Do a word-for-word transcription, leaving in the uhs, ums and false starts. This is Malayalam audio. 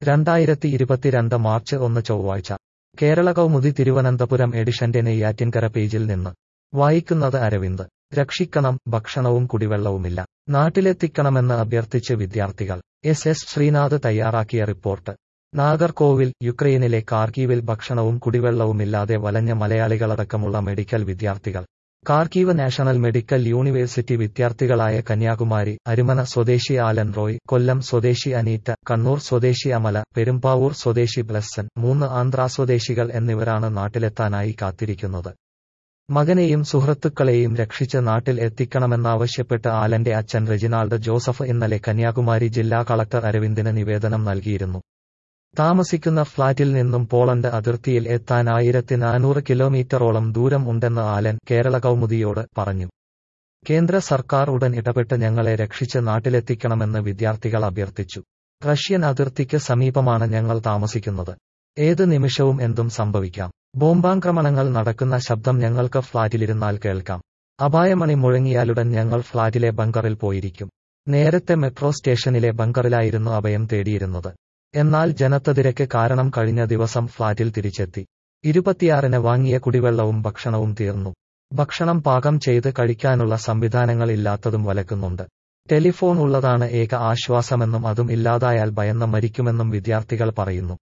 രണ്ടായിരത്തി ഇരുപത്തിരണ്ട് മാർച്ച് ഒന്ന് ചൊവ്വാഴ്ച കേരള കൗമുദി തിരുവനന്തപുരം എഡിഷന്റെ നെയ്യാറ്റിൻകര പേജിൽ നിന്ന് വായിക്കുന്നത് അരവിന്ദ്. രക്ഷിക്കണം, ഭക്ഷണവും കുടിവെള്ളവുമില്ല, നാട്ടിലെത്തിക്കണമെന്ന് അഭ്യർത്ഥിച്ച് വിദ്യാർത്ഥികൾ. എസ് എസ് ശ്രീനാഥ് തയ്യാറാക്കിയ റിപ്പോർട്ട്. നാഗർകോവിൽ. യുക്രൈനിലെ കാർക്കീവിൽ ഭക്ഷണവും കുടിവെള്ളവുമില്ലാതെ വലഞ്ഞ മലയാളികളടക്കമുള്ള മെഡിക്കൽ വിദ്യാർത്ഥികൾ. കാർക്കീവ് നാഷണൽ മെഡിക്കൽ യൂണിവേഴ്സിറ്റി വിദ്യാർത്ഥികളായ കന്യാകുമാരി, അരിമന സ്വദേശി ആലൻ റോയ്, കൊല്ലം സ്വദേശി അനീറ്റ, കണ്ണൂർ സ്വദേശി അമല, പെരുമ്പാവൂർ സ്വദേശി ബ്ലെസ്സൻ, മൂന്ന് ആന്ധ്രാ സ്വദേശികൾ എന്നിവരാണ് നാട്ടിലെത്താനായി കാത്തിരിക്കുന്നത്. മകനെയും സുഹൃത്തുക്കളെയും രക്ഷിച്ച് നാട്ടിൽ എത്തിക്കണമെന്നാവശ്യപ്പെട്ട് ആലന്റെ അച്ഛൻ റെജിനാൾഡ് ജോസഫ് ഇന്നലെ കന്യാകുമാരി ജില്ലാ കളക്ടർ അരവിന്ദിന് നിവേദനം നൽകിയിരുന്നു. താമസിക്കുന്ന ഫ്ളാറ്റിൽ നിന്നും പോളണ്ട് അതിർത്തിയിൽ എത്താൻ ആയിരത്തി നാനൂറ് കിലോമീറ്ററോളം ദൂരം ഉണ്ടെന്ന് ആലൻ കേരള കൗമുദിയോട് പറഞ്ഞു. കേന്ദ്ര സർക്കാർ ഉടൻ ഇടപെട്ട് ഞങ്ങളെ രക്ഷിച്ച് നാട്ടിലെത്തിക്കണമെന്ന് വിദ്യാർത്ഥികൾ അഭ്യർത്ഥിച്ചു. റഷ്യൻ അതിർത്തിക്ക് സമീപമാണ് ഞങ്ങൾ താമസിക്കുന്നത്. ഏത് നിമിഷവും എന്തും സംഭവിക്കാം. ബോംബാക്രമണങ്ങൾ നടക്കുന്ന ശബ്ദം ഞങ്ങൾക്ക് ഫ്ളാറ്റിലിരുന്നാൽ കേൾക്കാം. അപായമണി മുഴങ്ങിയാലുടൻ ഞങ്ങൾ ഫ്ളാറ്റിലെ ബങ്കറിൽ പോയിരിക്കും. നേരത്തെ മെട്രോ സ്റ്റേഷനിലെ ബങ്കറിലായിരുന്നു അഭയം തേടിയിരുന്നത്. എന്നാൽ ജനത്തതിരക്ക് കാരണം കഴിഞ്ഞ ദിവസം ഫ്ളാറ്റിൽ തിരിച്ചെത്തി. ഇരുപത്തിയാറിന് വാങ്ങിയ കുടിവെള്ളവും ഭക്ഷണവും തീർന്നു. ഭക്ഷണം പാകം ചെയ്ത് കഴിക്കാനുള്ള സംവിധാനങ്ങൾ ഇല്ലാത്തതും വലക്കുന്നുണ്ട്. ടെലിഫോൺ ഉള്ളതാണ് ഏക ആശ്വാസമെന്നും അതും ഇല്ലാതായാൽ ഭയന്ന് മരിക്കുമെന്നും വിദ്യാർത്ഥികൾ പറയുന്നു.